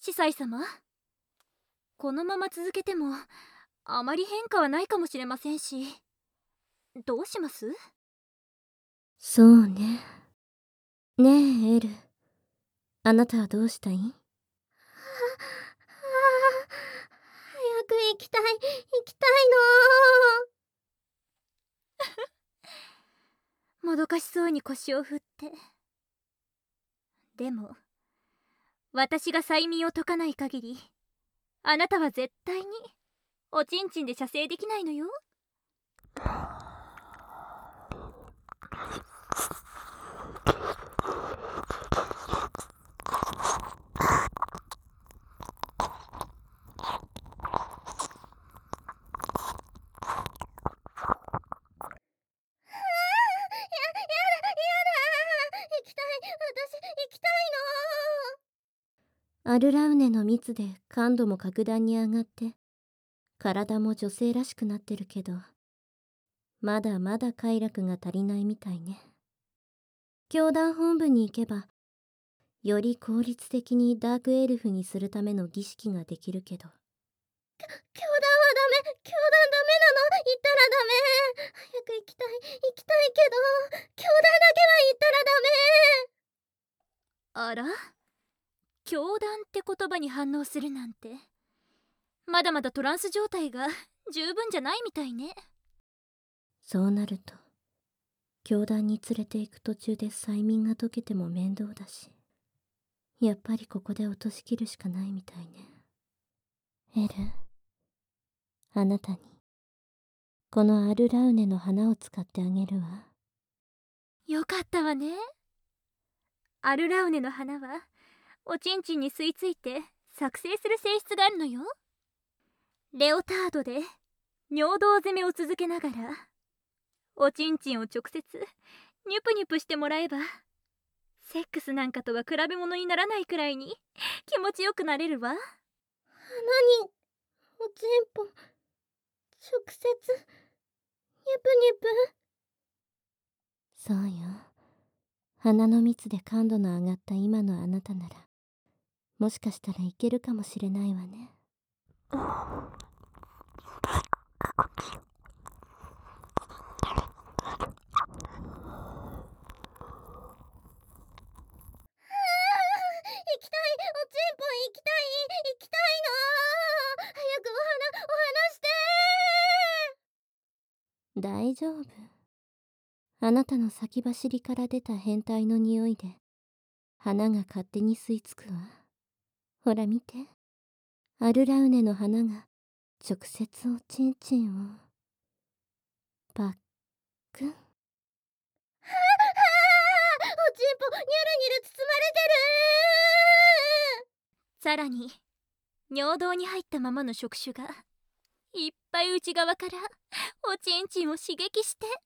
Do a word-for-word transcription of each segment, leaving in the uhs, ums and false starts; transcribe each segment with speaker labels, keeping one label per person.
Speaker 1: 司祭様、このまま続けてもあまり変化はないかもしれませんし、どうします？
Speaker 2: そうね。ねえ、エル。あなたはどうしたい？はあ、は
Speaker 3: あ、早く行きたい、行きたい
Speaker 1: の。もどかしそうに腰を振って。でも私が催眠を解かない限り、あなたは絶対におちんちんで射精できないのよ。
Speaker 2: アルラウネの蜜で感度も格段に上がって体も女性らしくなってるけど、まだまだ快楽が足りないみたいね。教団本部に行けばより効率的にダークエルフにするための儀式ができるけど。
Speaker 3: 教団はダメ、教団ダメなの、行ったらダメ。早く行きたい、行きたいけど、教団だけは行ったらダメ。
Speaker 1: あら、教団って言葉に反応するなんて、まだまだトランス状態が十分じゃないみたいね。
Speaker 2: そうなると教団に連れて行く途中で催眠が解けても面倒だし、やっぱりここで落としきるしかないみたいね。エル、あなたにこのアルラウネの花を使ってあげるわ。
Speaker 1: よかったわね。アルラウネの花はおちんちんに吸い付いて作成する性質があるのよ。レオタードで尿道攻めを続けながらおちんちんを直接ニュプニュプしてもらえば、セックスなんかとは比べ物にならないくらいに気持ちよくなれるわ。
Speaker 3: 花におちんぽ直接ニュプニュプ。
Speaker 2: そうよ。花の蜜で感度の上がった今のあなたなら、もしかしたらいけるかもしれないわね。
Speaker 3: 行きたい、おちんぽ行きたい、行きたいの。早くお花、お花して。
Speaker 2: 大丈夫。あなたの先走りから出た変態の匂いで花が勝手に吸い付くわ。ほら見て、アルラウネの花が直接おちんちんをパックン。はあは
Speaker 3: あ、おちんぽニュルニュル包まれてる。
Speaker 1: さらに尿道に入ったままの触手がいっぱい内側からおちんちんを刺激して。は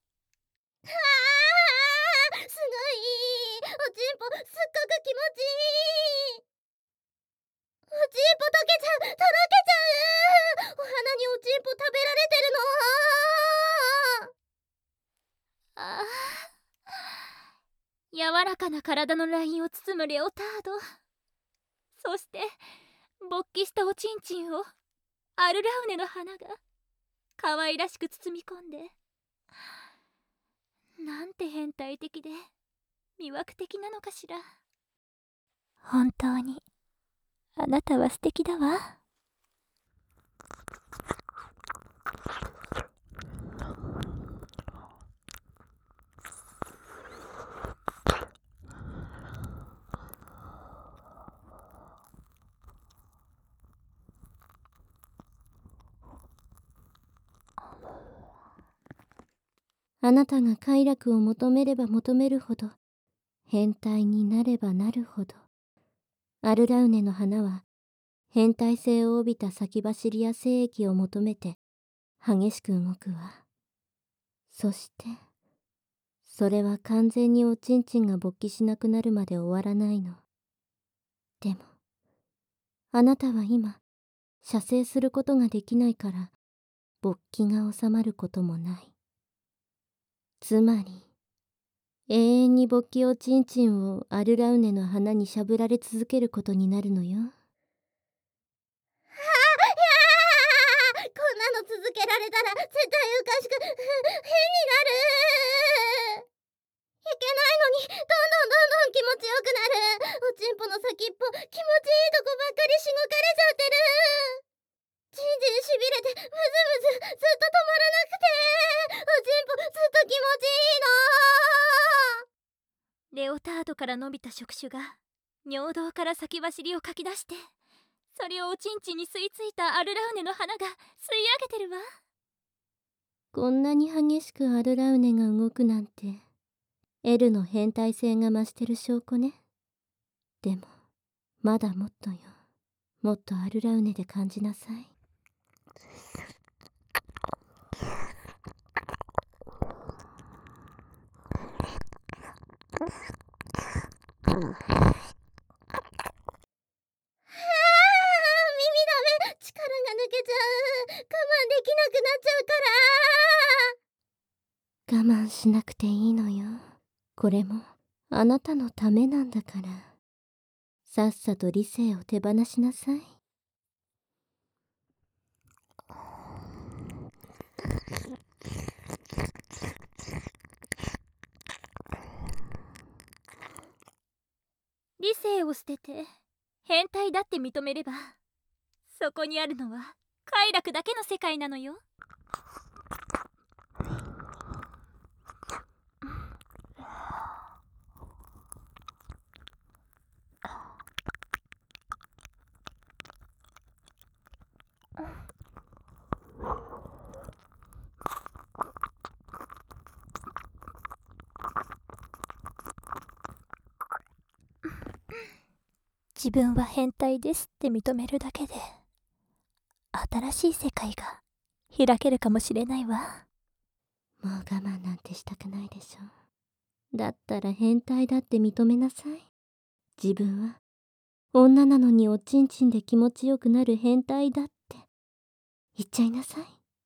Speaker 3: あ、すごい、おちんぽすっごく気持ちいい。おちんぽ溶けちゃう、とろけちゃう。お花におちんぽ食べられてるの。
Speaker 1: ああ、柔らかな体のラインを包むレオタード、そして勃起したおちんちんをアルラウネの花が可愛らしく包み込んで、なんて変態的で魅惑的なのかしら。本当にあなたは素敵だわ。
Speaker 2: あなたが快楽を求めれば求めるほど、変態になればなるほど、アルラウネの花は変態性を帯びた先走りや精液を求めて激しく動くわ。そしてそれは完全におちんちんが勃起しなくなるまで終わらないの。でもあなたは今射精することができないから勃起が収まることもない。つまり永遠に勃起おちんちんをアルラウネの花にしゃぶられ続けることになるのよ。
Speaker 3: けられたら絶対おかしく変になる。いけないのにどんどんどんどん気持ちよくなる。おちんぽの先っぽ気持ちいいとこばっかりしごかれちゃってる。じんじんしびれてムズムズずっと止まらなくて、おちんぽずっと気持ちいいの。
Speaker 1: レオタードから伸びた触手が尿道から先走りをかき出して、それをおちんちんに吸い付いたアルラウネの花が吸い上げてるわ。
Speaker 2: こんなに激しくアルラウネが動くなんて、エルの変態性が増してる証拠ね。でもまだもっとよ。もっとアルラウネで感じなさい。
Speaker 3: 力が抜けちゃう。我慢できなくなっちゃうから。
Speaker 2: 我慢しなくていいのよ。これもあなたのためなんだから。さっさと理性を手放しなさい。
Speaker 1: 理性を捨てて変態だって認めれば、そこにあるのは快楽だけの世界なのよ。自分は変態ですって認めるだけで、新しい世界が開けるかもしれないわ。
Speaker 2: もう我慢なんてしたくないでしょ。だったら変態だって認めなさい。自分は女なのにおちんちんで気持ちよくなる変態だって言っちゃいなさい。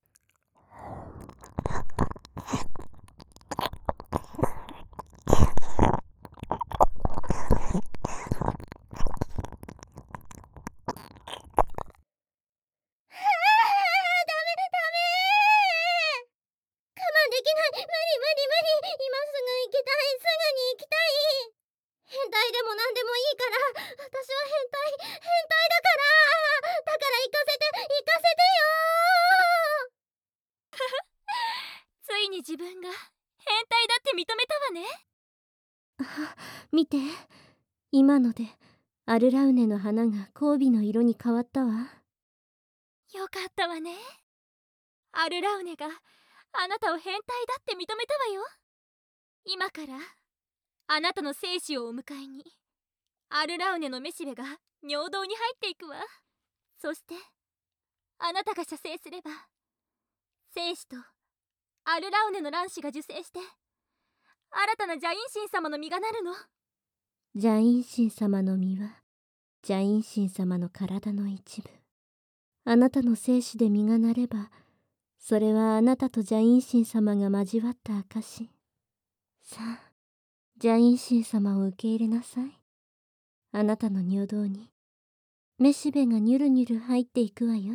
Speaker 1: 自分が変態だって認めたわね。
Speaker 2: あ、見て。今のでアルラウネの花が交尾の色に変わったわ。
Speaker 1: よかったわね。アルラウネがあなたを変態だって認めたわよ。今からあなたの生死をお迎えに、アルラウネのめしべが尿道に入っていくわ。そしてあなたが射精すれば、精子とアルラウネの卵子が受精して、新たなジャイン神様の実がなるの。
Speaker 2: ジャイン神様の実はジャイン神様の体の一部。あなたの精子で実がなれば、それはあなたとジャイン神様が交わった証。さあ、ジャイン神様を受け入れなさい。あなたの尿道にめしべがニュルニュル入っていくわよ。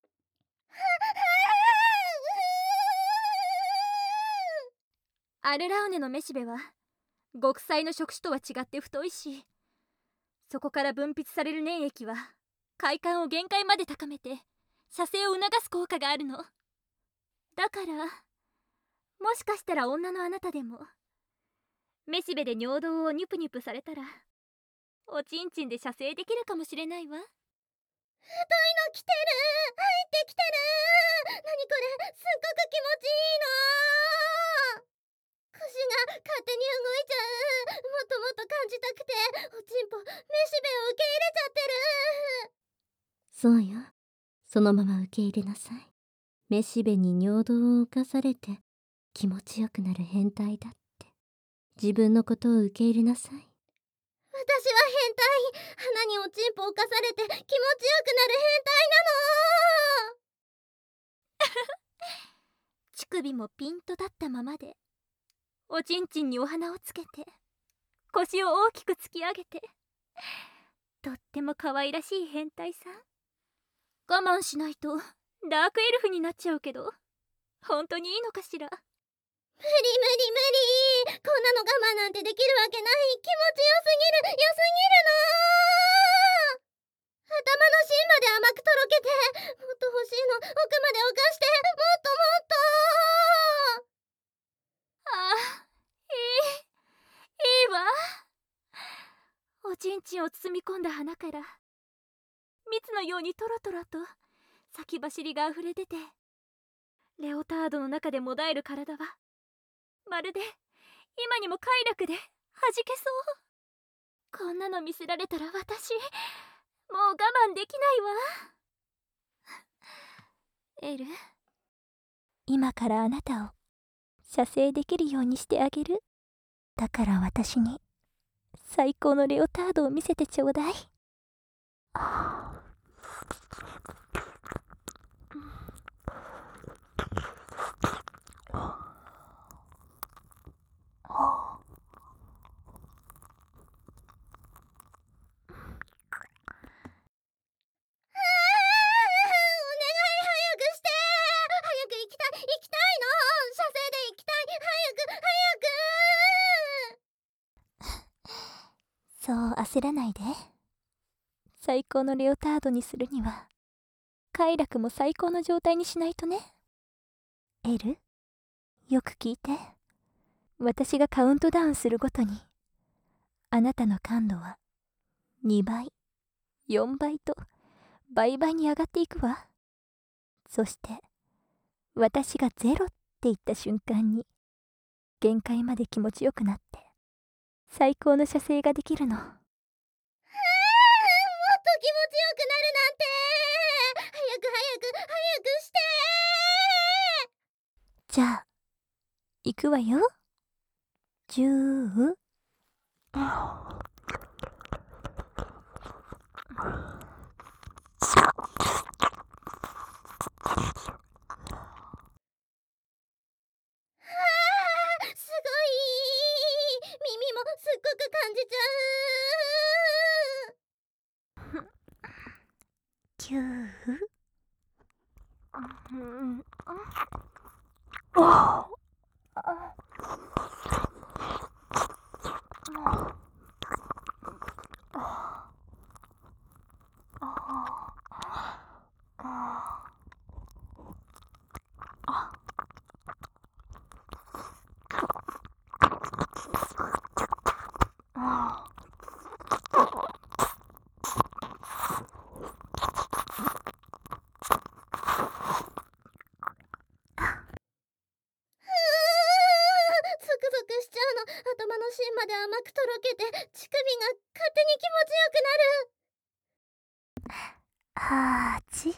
Speaker 1: アルラウネのめしべは極彩の触手とは違って太いし、そこから分泌される粘液は快感を限界まで高めて射精を促す効果があるの。だからもしかしたら女のあなたでもめしべで尿道をニュプニュプされたら、おちんちんで射精できるかもしれないわ。
Speaker 3: 太いの来てる。入ってきてる。何これ、すっごく気持ちいいの。腰が勝手に動いちゃう。もっともっと感じたくて、おちんぽめしべを受け入れちゃってる。
Speaker 2: そうよ。そのまま受け入れなさい。めしべに尿道を浮かされて気持ちよくなる変態だって、自分のことを受け入れなさい。
Speaker 3: 私は変態。花におちんぽをかされて気持ちよくなる変態なの。
Speaker 1: 乳首もピンと立ったままで、おちんちんにお花をつけて、腰を大きく突き上げて、とっても可愛らしい変態さん。我慢しないとダークエルフになっちゃうけど、本当にいいのかしら。
Speaker 3: 無理無理無理、こんなの我慢なんてできるわけない。気持ちよすぎる、良すぎるの。頭の芯まで甘くとろけて、もっと欲しいの、奥まで犯して、もっともっと。
Speaker 1: ああ、いいいいわ。おちんちんを包み込んだ花から蜜のようにトロトロと先走りがあふれ出て、レオタードの中でもだえる体はまるで今にも快楽で弾けそう。こんなの見せられたら私もう我慢できないわ。エル、今からあなたを射精できるようにしてあげる。だから私に最高のレオタードを見せてちょうだい。そう焦らないで。最高のレオタードにするには快楽も最高の状態にしないとね。エル、よく聞いて。私がカウントダウンするごとにあなたの感度はにばい、よんばいと倍々に上がっていくわ。そして私がゼロって言った瞬間に限界まで気持ちよくなって最高の射精ができるの。
Speaker 3: もっと気持ちよくなるなんて。早く早く早くして。
Speaker 1: じゃあ行くわよ。じゅう
Speaker 3: すごい。耳もすっごく感じちゃう。
Speaker 1: きゅう
Speaker 3: ゾクゾクしちゃうの。頭の芯まで甘くとろけて、乳首が勝手に気持ちよくなる。
Speaker 1: はち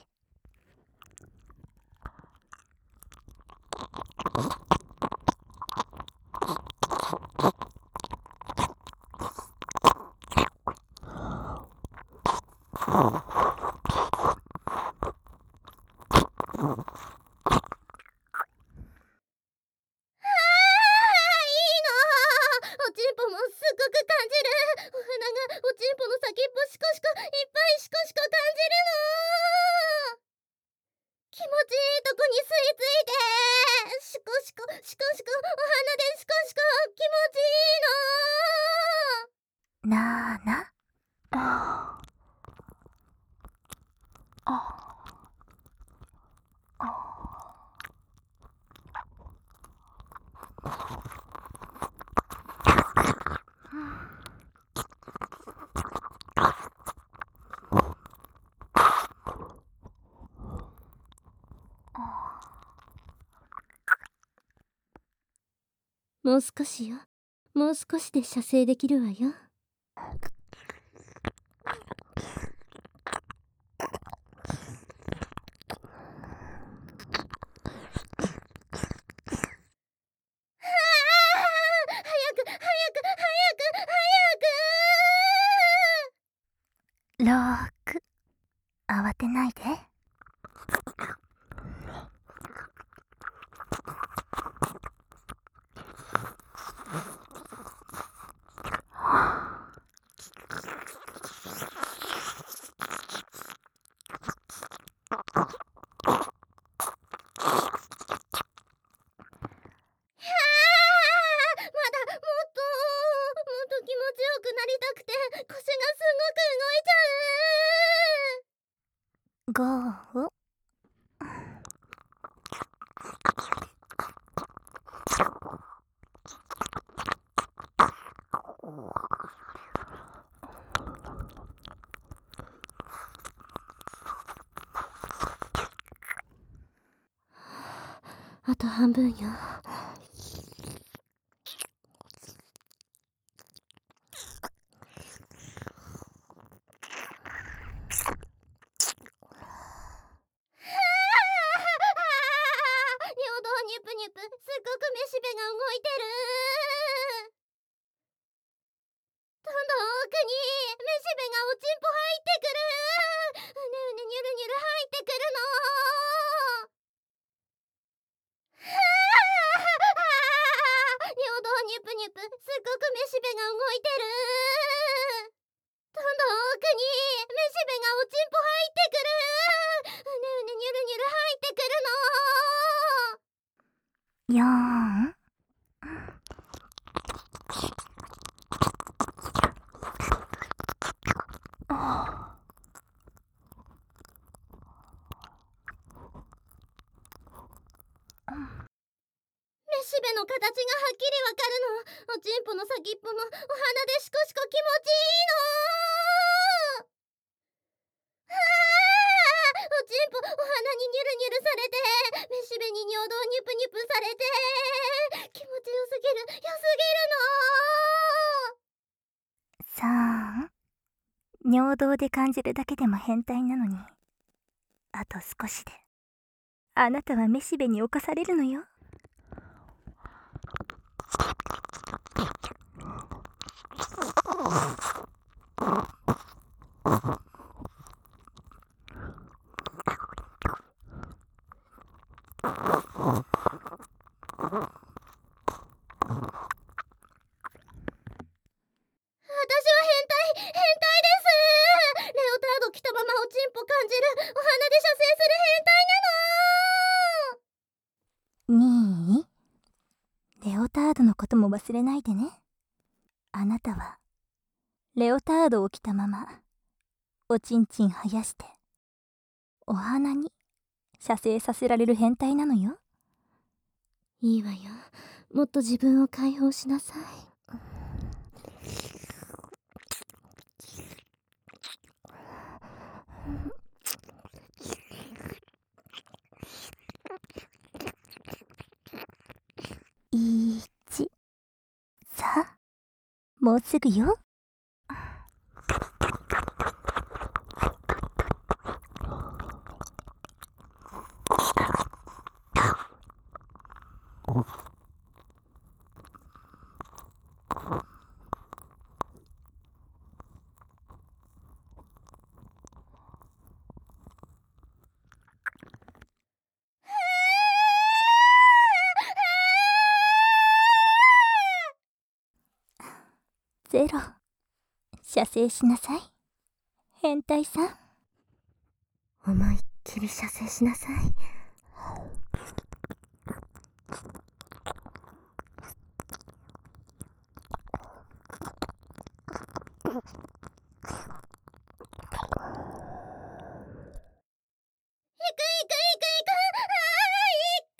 Speaker 3: おちんぽもすっごく感じる。お花がおちんぽの先っぽシコシコいっぱいシコシコ感じるの。気持ちいいとこに吸い付いて、シコシコシコシコお花でシコシコ気持ちいいの。
Speaker 1: なーな。
Speaker 2: もう少しよ。もう少しで射精できるわよ。
Speaker 3: 早く早く早く早く。
Speaker 1: ろく慌てないで。 ゴー。
Speaker 2: あと半分よ。
Speaker 3: 尿道ニュプニュプ、すっごくめしべが動いてる。どんどん奥にめしべがおちんぽ入ってくる。うねうねニュルニュル入ってくるの。尿道ニュプニュプ、すっごくめしべが動いてる。どんどん奥にめしべがおちんぽ入ってくる。うねうねニュルニュル入ってくるの。
Speaker 1: よーん。
Speaker 3: めしべの形がはっきりわかるの。おちんぽの先っぽもお鼻でシコシコ気持ちいいの。あー、おちんぽお鼻にニュルニュルされて、めしべに尿道ニュプニュプされて、気持ちよすぎる、よす
Speaker 1: さあ、尿道で感じるだけでも変態なのに、あと少しであなたはめしべに侵されるのよ。
Speaker 3: 私は変態、変態です。レオタード着たままおちんぽ感じる、お鼻で射精する変態なの。
Speaker 1: にい、レオタードのことも忘れないでね。あなたはレオタードを着たままおちんちん生やしてお花に射精させられる変態なのよ。
Speaker 2: いいわよ。もっと自分を解放しなさい。
Speaker 1: いち、さあ、もうすぐよ。ゼロ、射精しなさい、変態さん。
Speaker 2: 思いっきり射精しなさい。
Speaker 3: いくいくいくいく、あー、いく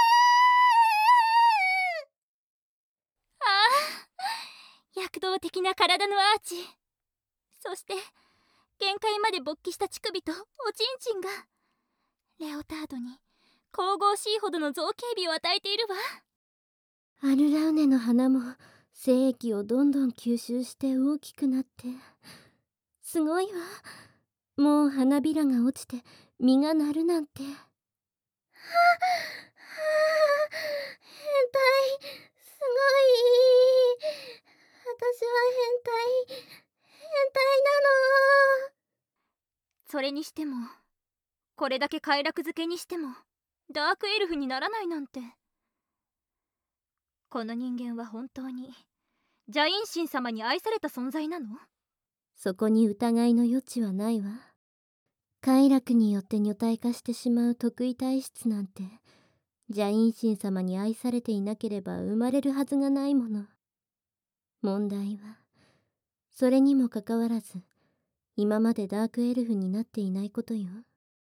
Speaker 1: ああ、躍動的な体のアーチ、そして限界まで勃起した乳首とおちんちんがレオタードに神々しいほどの造形美を与えているわ。
Speaker 2: アルラウネの花も精液をどんどん吸収して大きくなって、すごいわ。もう花びらが落ちて実がなるなんて。
Speaker 3: はあ、変態、すごい。私は変態、変態なの。
Speaker 1: それにしてもこれだけ快楽漬けにしてもダークエルフにならないなんて。この人間は本当にジャイン神様に愛された存在なの？
Speaker 2: そこに疑いの余地はないわ。快楽によって女体化してしまう特異体質なんて、ジャイン神様に愛されていなければ生まれるはずがないもの。問題はそれにもかかわらず今までダークエルフになっていないことよ。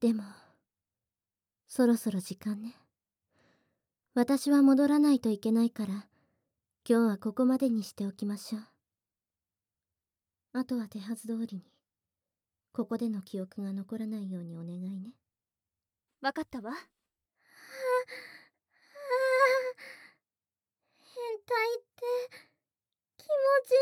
Speaker 2: でもそろそろ時間ね。私は戻らないといけないから今日はここまでにしておきましょう。あとは手はず通りにここでの記憶が残らないようにお願いね。
Speaker 1: わかったわ。
Speaker 3: はあ、はあ、変態って気持ち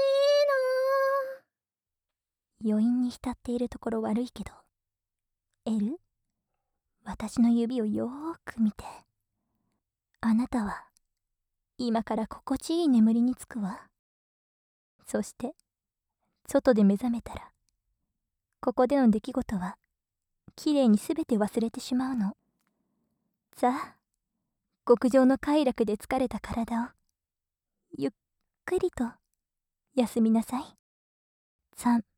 Speaker 3: いいな。
Speaker 1: 余韻に浸っているところ悪いけど、エル、私の指をよーく見て。あなたは今から心地いい眠りにつくわ。そして外で目覚めたら、ここでの出来事はきれいにすべて忘れてしまうの。さあ、極上の快楽で疲れた体をゆっくりと休みなさい。さん